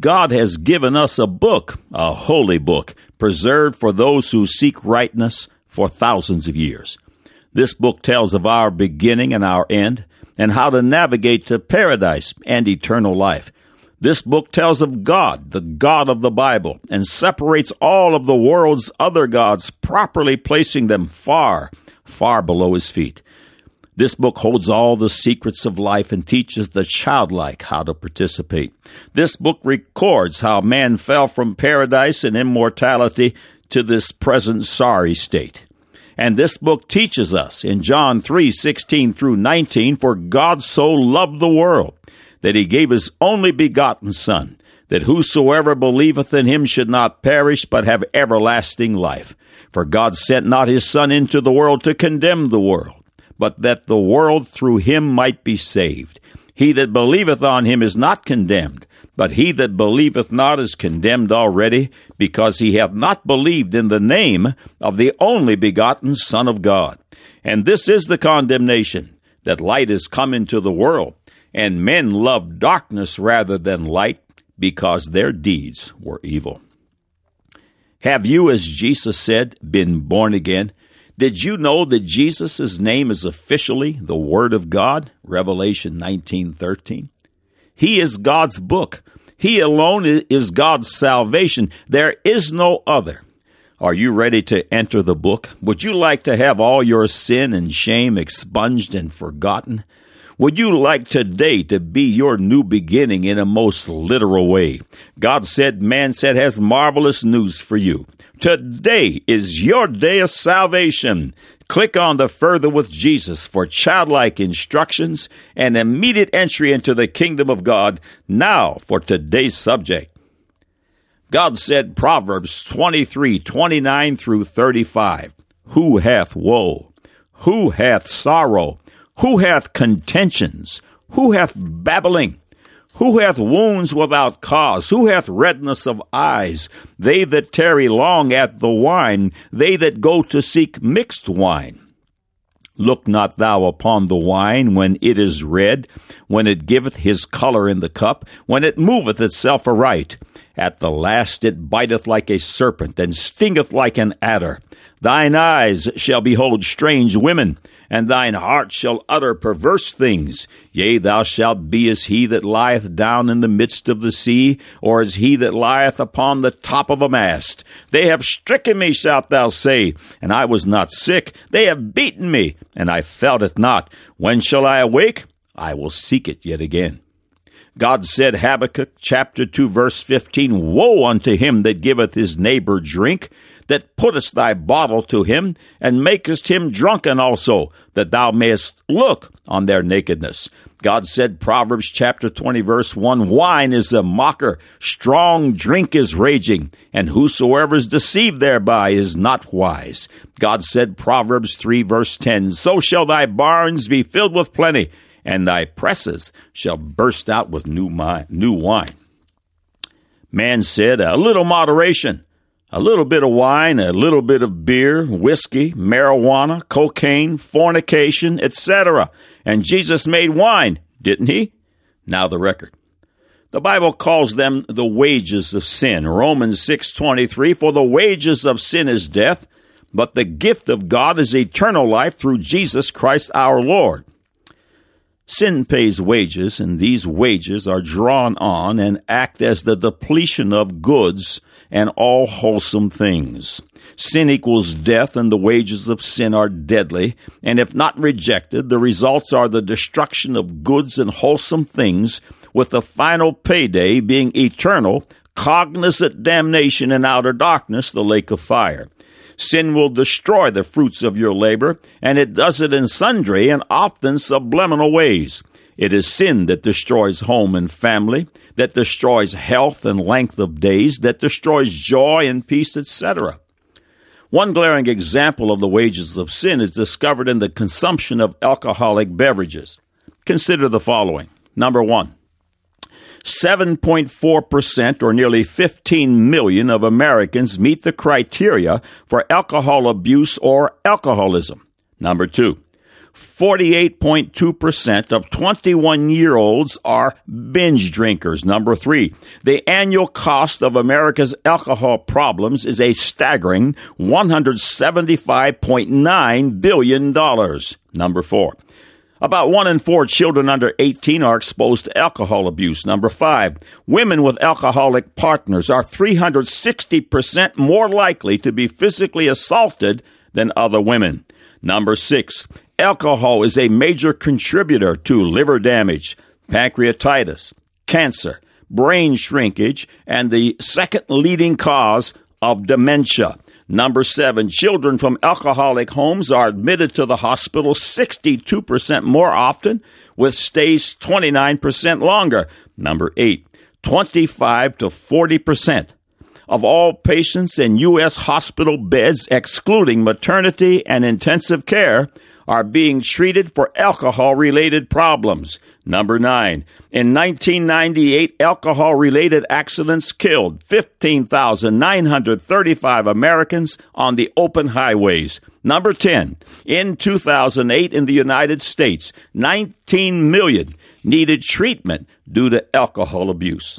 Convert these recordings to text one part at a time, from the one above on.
God has given us a book, a holy book, preserved for those who seek rightness for thousands of years. This book tells of our beginning and our end, and how to navigate to paradise and eternal life. This book tells of God, the God of the Bible, and separates all of the world's other gods, properly placing them far, far below his feet. This book holds all the secrets of life and teaches the childlike how to participate. This book records how man fell from paradise and immortality to this present sorry state. And this book teaches us in John 3:16 through 19, for God so loved the world that he gave his only begotten Son, that whosoever believeth in him should not perish, but have everlasting life. For God sent not his Son into the world to condemn the world, but that the world through him might be saved. He that believeth on him is not condemned, but he that believeth not is condemned already, because he hath not believed in the name of the only begotten Son of God. And this is the condemnation, that light is come into the world, and men love darkness rather than light, because their deeds were evil. Have you, as Jesus said, been born again? Did you know that Jesus' name is officially the Word of God? Revelation 19:13. He is God's book. He alone is God's salvation. There is no other. Are you ready to enter the book? Would you like to have all your sin and shame expunged and forgotten? Would you like today to be your new beginning in a most literal way? God said, man said, has marvelous news for you. Today is your day of salvation. Click on the Further with Jesus for childlike instructions and immediate entry into the kingdom of God. Now for today's subject. God said, Proverbs 23:29 through 35, who hath woe? Who hath sorrow? Who hath contentions? Who hath babbling? Who hath wounds without cause? Who hath redness of eyes? They that tarry long at the wine, they that go to seek mixed wine. Look not thou upon the wine when it is red, when it giveth his color in the cup, when it moveth itself aright. At the last it biteth like a serpent, and stingeth like an adder. Thine eyes shall behold strange women, and thine heart shall utter perverse things. Yea, thou shalt be as he that lieth down in the midst of the sea, or as he that lieth upon the top of a mast. They have stricken me, shalt thou say, and I was not sick. They have beaten me, and I felt it not. When shall I awake? I will seek it yet again. God said, Habakkuk chapter 2, verse 15, woe unto him that giveth his neighbor drink, that puttest thy bottle to him, and makest him drunken also, that thou mayest look on their nakedness. God said, Proverbs chapter 20, verse 1, wine is a mocker, strong drink is raging, and whosoever is deceived thereby is not wise. God said, Proverbs 3, verse 10, so shall thy barns be filled with plenty, and thy presses shall burst out with new wine. Man said, a little moderation. A little bit of wine, a little bit of beer, whiskey, marijuana, cocaine, fornication, etc. And Jesus made wine, didn't he? Now the record. The Bible calls them the wages of sin. Romans 6:23, for the wages of sin is death, but the gift of God is eternal life through Jesus Christ our Lord. Sin pays wages, and these wages are drawn on and act as the depletion of goods and all wholesome things. Sin equals death, and the wages of sin are deadly, and if not rejected, the results are the destruction of goods and wholesome things, with the final payday being eternal, cognizant damnation in outer darkness, the lake of fire. Sin will destroy the fruits of your labor, and it does it in sundry and often subliminal ways. It is sin that destroys home and family, that destroys health and length of days, that destroys joy and peace, etc. One glaring example of the wages of sin is discovered in the consumption of alcoholic beverages. Consider the following. Number 1, 7.4% or nearly 15 million of Americans meet the criteria for alcohol abuse or alcoholism. Number 2, 48.2% of 21-year-olds are binge drinkers. Number 3, the annual cost of America's alcohol problems is a staggering $175.9 billion. Number 4, about 1 in 4 children under 18 are exposed to alcohol abuse. Number 5, women with alcoholic partners are 360% more likely to be physically assaulted than other women. Number 6, alcohol is a major contributor to liver damage, pancreatitis, cancer, brain shrinkage, and the second leading cause of dementia. Number 7, children from alcoholic homes are admitted to the hospital 62% more often, with stays 29% longer. Number 8, 25 to 40% of all patients in U.S. hospital beds, excluding maternity and intensive care, are being treated for alcohol-related problems. Number 9, in 1998, alcohol-related accidents killed 15,935 Americans on the open highways. Number 10, in 2008 in the United States, 19 million needed treatment due to alcohol abuse.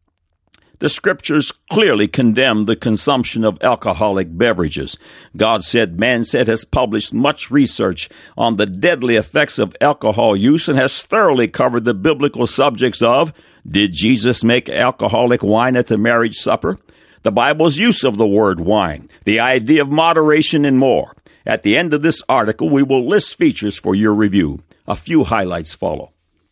The Scriptures clearly condemn the consumption of alcoholic beverages. God Said, Man Said has published much research on the deadly effects of alcohol use and has thoroughly covered the biblical subjects of, did Jesus make alcoholic wine at the marriage supper? The Bible's use of the word wine, the idea of moderation, and more. At the end of this article, we will list features for your review. A few highlights follow.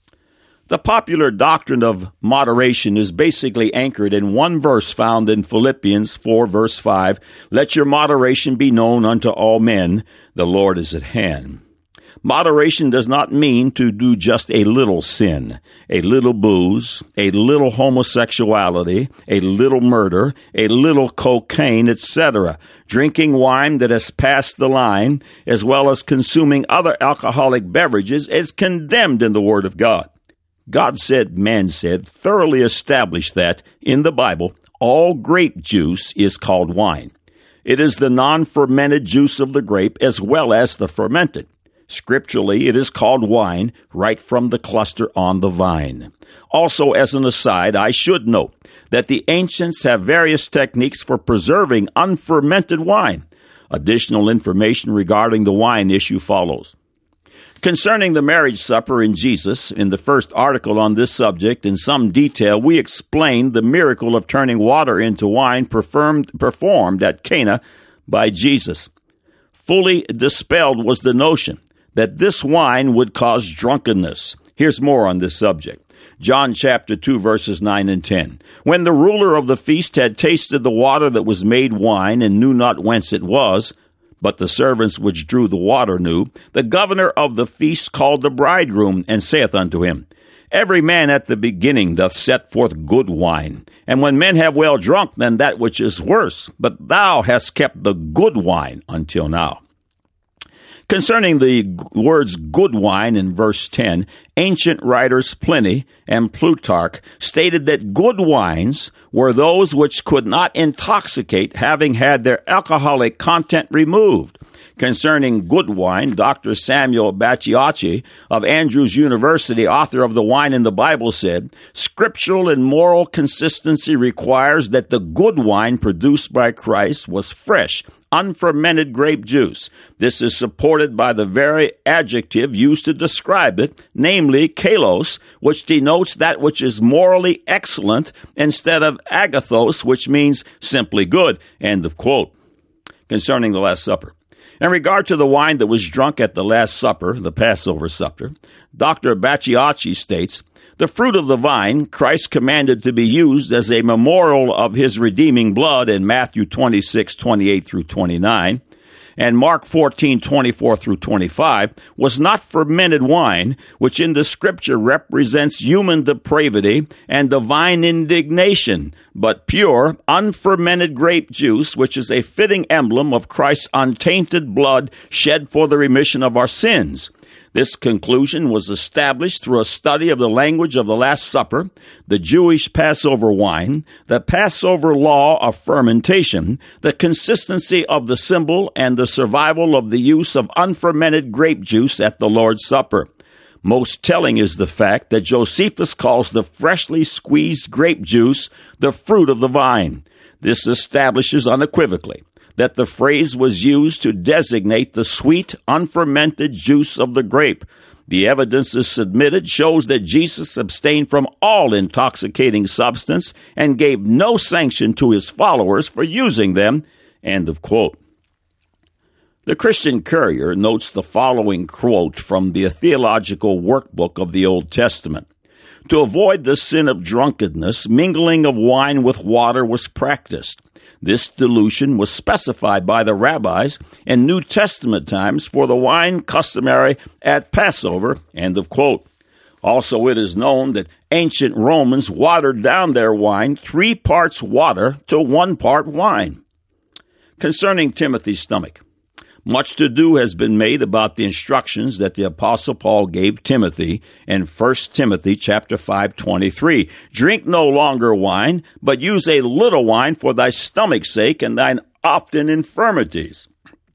The popular doctrine of moderation is basically anchored in one verse found in Philippians 4, verse 5, "Let your moderation be known unto all men, the Lord is at hand." Moderation does not mean to do just a little sin, a little booze, a little homosexuality, a little murder, a little cocaine, etc. Drinking wine that has passed the line, as well as consuming other alcoholic beverages, is condemned in the Word of God. God Said, Man Said thoroughly established that, in the Bible, all grape juice is called wine. It is the non-fermented juice of the grape as well as the fermented. Scripturally, it is called wine right from the cluster on the vine. Also, as an aside, I should note that the ancients have various techniques for preserving unfermented wine. Additional information regarding the wine issue follows. Concerning the marriage supper in Jesus, in the first article on this subject, in some detail, we explained the miracle of turning water into wine performed at Cana by Jesus. Fully dispelled was the notion that this wine would cause drunkenness. Here's more on this subject. John chapter 2, verses 9 and 10. When the ruler of the feast had tasted the water that was made wine and knew not whence it was, but the servants which drew the water knew, the governor of the feast called the bridegroom, and saith unto him, Every man at the beginning doth set forth good wine, and when men have well drunk, then that which is worse. But thou hast kept the good wine until now. Concerning the words good wine in verse 10, ancient writers Pliny and Plutarch stated that good wines were those which could not intoxicate, having had their alcoholic content removed. Concerning good wine, Dr. Samuel Bacciocchi of Andrews University, author of The Wine in the Bible, said, Scriptural and moral consistency requires that the good wine produced by Christ was fresh, unfermented grape juice. This is supported by the very adjective used to describe it, namely kalos, which denotes that which is morally excellent, instead of agathos, which means simply good. End of quote. Concerning the Last Supper. In regard to the wine that was drunk at the Last Supper, the Passover supper, Dr. Bacciocchi states, the fruit of the vine Christ commanded to be used as a memorial of his redeeming blood in Matthew 26:28 through 29, and Mark 14:24 through 25, was not fermented wine, which in the Scripture represents human depravity and divine indignation, but pure, unfermented grape juice, which is a fitting emblem of Christ's untainted blood shed for the remission of our sins. This conclusion was established through a study of the language of the Last Supper, the Jewish Passover wine, the Passover law of fermentation, the consistency of the symbol, and the survival of the use of unfermented grape juice at the Lord's Supper. Most telling is the fact that Josephus calls the freshly squeezed grape juice the fruit of the vine. This establishes unequivocally that the phrase was used to designate the sweet, unfermented juice of the grape. The evidence is submitted shows that Jesus abstained from all intoxicating substance and gave no sanction to his followers for using them. End of quote. The Christian Courier notes the following quote from the Theological Workbook of the Old Testament. To avoid the sin of drunkenness, mingling of wine with water was practiced. This dilution was specified by the rabbis in New Testament times for the wine customary at Passover. End of quote. Also, it is known that ancient Romans watered down their wine 3 parts water to 1 part wine. Concerning Timothy's stomach, much to-do has been made about the instructions that the Apostle Paul gave Timothy in 1 Timothy chapter 5:23. Drink no longer wine, but use a little wine for thy stomach's sake and thine often infirmities.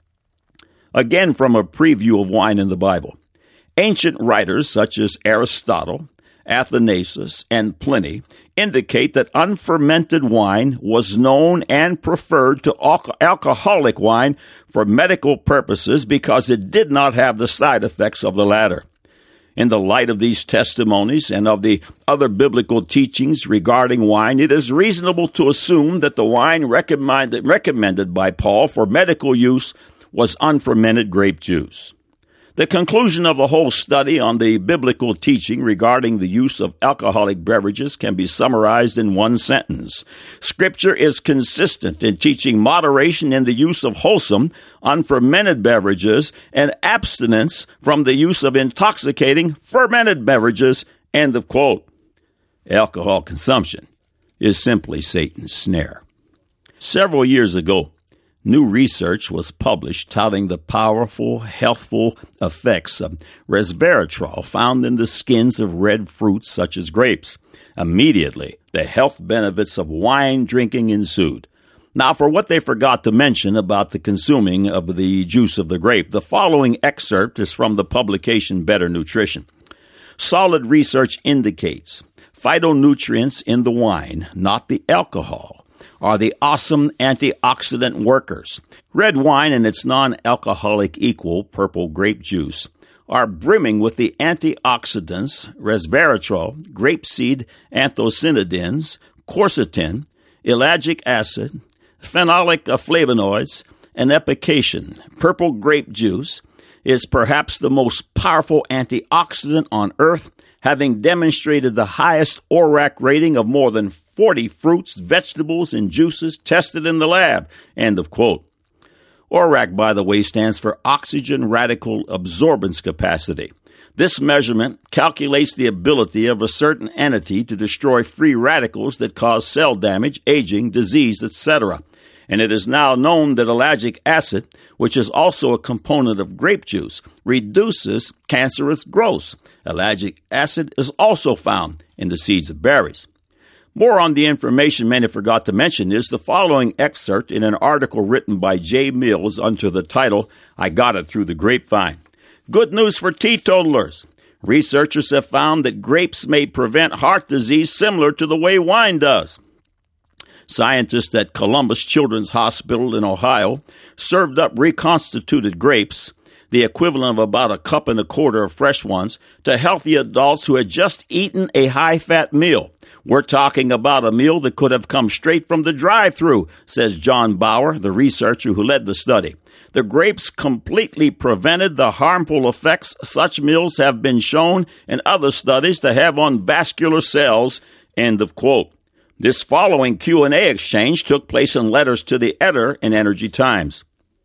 Again, from a preview of wine in the Bible. Ancient writers such as Aristotle, Athanasius, and Pliny indicate that unfermented wine was known and preferred to alcoholic wine for medical purposes because it did not have the side effects of the latter. In the light of these testimonies and of the other biblical teachings regarding wine, it is reasonable to assume that the wine recommended by Paul for medical use was unfermented grape juice. The conclusion of the whole study on the biblical teaching regarding the use of alcoholic beverages can be summarized in one sentence. Scripture is consistent in teaching moderation in the use of wholesome, unfermented beverages and abstinence from the use of intoxicating, fermented beverages. End of quote. Alcohol consumption is simply Satan's snare. Several years ago, new research was published touting the powerful, healthful effects of resveratrol found in the skins of red fruits such as grapes. Immediately, the health benefits of wine drinking ensued. Now, for what they forgot to mention about the consuming of the juice of the grape, the following excerpt is from the publication Better Nutrition. Solid research indicates phytonutrients in the wine, not the alcohol, are the awesome antioxidant workers. Red wine and its non-alcoholic equal, purple grape juice, are brimming with the antioxidants resveratrol, grapeseed anthocyanidins, quercetin, ellagic acid, phenolic flavonoids, and epication. Purple grape juice is perhaps the most powerful antioxidant on earth, having demonstrated the highest ORAC rating of more than 40 fruits, vegetables, and juices tested in the lab. End of quote. ORAC, by the way, stands for Oxygen Radical Absorbance Capacity. This measurement calculates the ability of a certain entity to destroy free radicals that cause cell damage, aging, disease, etc. And it is now known that ellagic acid, which is also a component of grape juice, reduces cancerous growth. Ellagic acid is also found in the seeds of berries. More on the information many forgot to mention is the following excerpt in an article written by J. Mills under the title, I Got It Through the Grapevine. Good news for teetotalers. Researchers have found that grapes may prevent heart disease similar to the way wine does. Scientists at Columbus Children's Hospital in Ohio served up reconstituted grapes, the equivalent of about 1.25 cups of fresh ones, to healthy adults who had just eaten a high-fat meal. We're talking about a meal that could have come straight from the drive-thru, says John Bauer, the researcher who led the study. The grapes completely prevented the harmful effects such meals have been shown in other studies to have on vascular cells. End of quote. This following Q&A exchange took place in letters to the editor in Energy Times.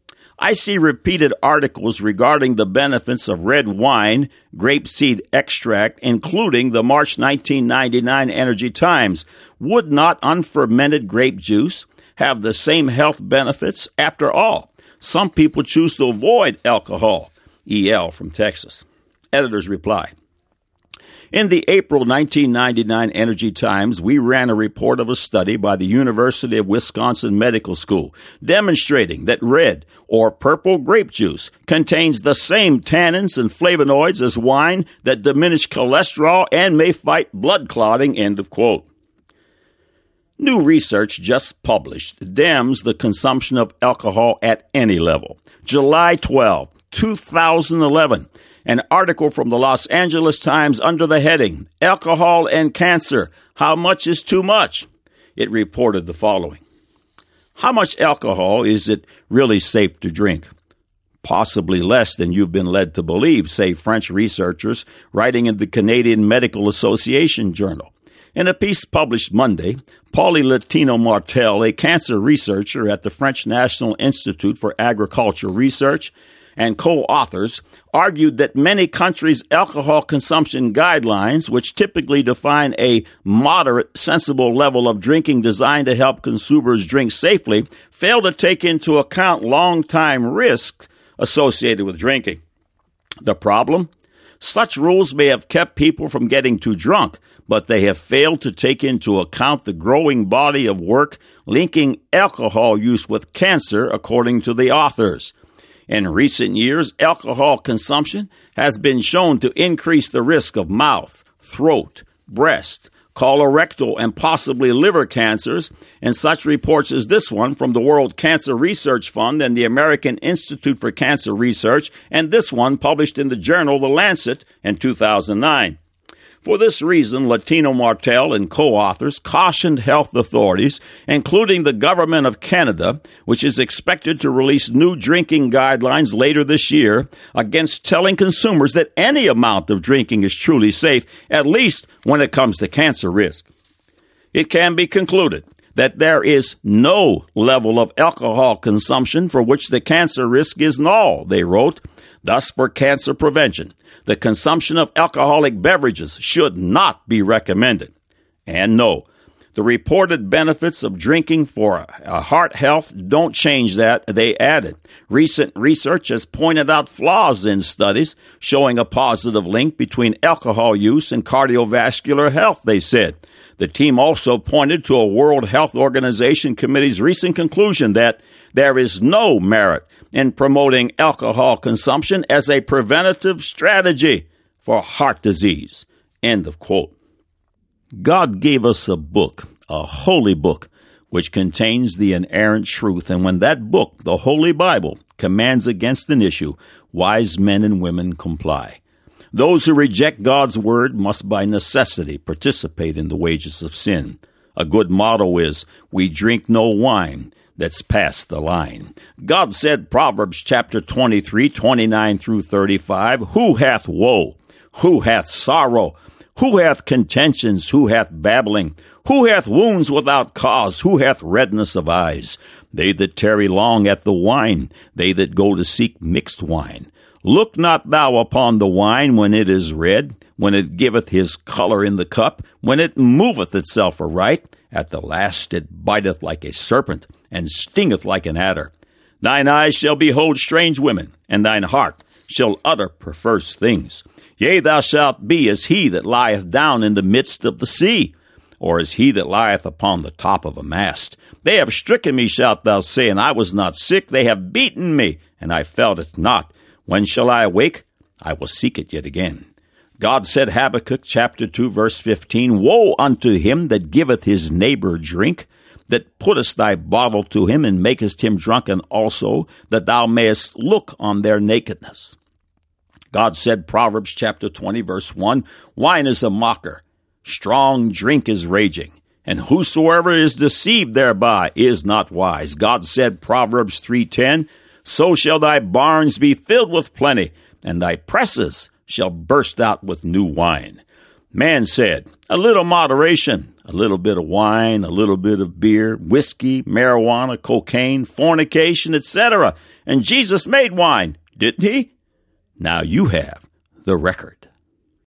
I see repeated articles regarding the benefits of red wine, grapeseed extract, including the March 1999 Energy Times. Would not unfermented grape juice have the same health benefits? After all, some people choose to avoid alcohol. E.L. from Texas. Editor's reply. In the April 1999 Energy Times, we ran a report of a study by the University of Wisconsin Medical School demonstrating that red or purple grape juice contains the same tannins and flavonoids as wine that diminish cholesterol and may fight blood clotting, end of quote. New research just published damns the consumption of alcohol at any level. July 12, 2011. An article from the Los Angeles Times under the heading, Alcohol and Cancer, How Much is Too Much? It reported the following. How much alcohol is it really safe to drink? Possibly less than you've been led to believe, say French researchers writing in the Canadian Medical Association Journal. In a piece published Monday, Paulie Latino-Martel, a cancer researcher at the French National Institute for Agricultural Research, and co-authors argued that many countries' alcohol consumption guidelines, which typically define a moderate, sensible level of drinking designed to help consumers drink safely, fail to take into account long-time risks associated with drinking. The problem? Such rules may have kept people from getting too drunk, but they have failed to take into account the growing body of work linking alcohol use with cancer, according to the authors. In recent years, alcohol consumption has been shown to increase the risk of mouth, throat, breast, colorectal, and possibly liver cancers, and such reports as this one from the World Cancer Research Fund and the American Institute for Cancer Research, and this one published in the journal The Lancet in 2009. For this reason, Latino-Martel and co-authors cautioned health authorities, including the Government of Canada, which is expected to release new drinking guidelines later this year, against telling consumers that any amount of drinking is truly safe, at least when it comes to cancer risk. It can be concluded that there is no level of alcohol consumption for which the cancer risk is null, they wrote. Thus, for cancer prevention, the consumption of alcoholic beverages should not be recommended. And no, the reported benefits of drinking for heart health don't change that, they added. Recent research has pointed out flaws in studies showing a positive link between alcohol use and cardiovascular health, they said. The team also pointed to a World Health Organization committee's recent conclusion that there is no merit in promoting alcohol consumption as a preventative strategy for heart disease. End of quote. God gave us a book, a holy book, which contains the inerrant truth. And when that book, the Holy Bible, commands against an issue, wise men and women comply. Those who reject God's word must by necessity participate in the wages of sin. A good motto is, we drink no wine that's past the line. God said, Proverbs chapter 23, 29 through 35, who hath woe? Who hath sorrow? Who hath contentions? Who hath babbling? Who hath wounds without cause? Who hath redness of eyes? They that tarry long at the wine, they that go to seek mixed wine. Look not thou upon the wine when it is red, when it giveth his color in the cup, when it moveth itself aright. At the last it biteth like a serpent, and stingeth like an adder. Thine eyes shall behold strange women, and thine heart shall utter perverse things. Yea, thou shalt be as he that lieth down in the midst of the sea, or as he that lieth upon the top of a mast. They have stricken me, shalt thou say, and I was not sick. They have beaten me, and I felt it not. When shall I awake? I will seek it yet again. God said, Habakkuk chapter 2, verse 15, woe unto him that giveth his neighbor drink, that puttest thy bottle to him, and makest him drunken also, that thou mayest look on their nakedness. God said, Proverbs chapter 20, verse 1, wine is a mocker, strong drink is raging, and whosoever is deceived thereby is not wise. God said, Proverbs 3:10, so shall thy barns be filled with plenty, and thy presses shall burst out with new wine. Man said, a little moderation, a little bit of wine, a little bit of beer, whiskey, marijuana, cocaine, fornication, etc. And Jesus made wine, didn't he? Now you have the record.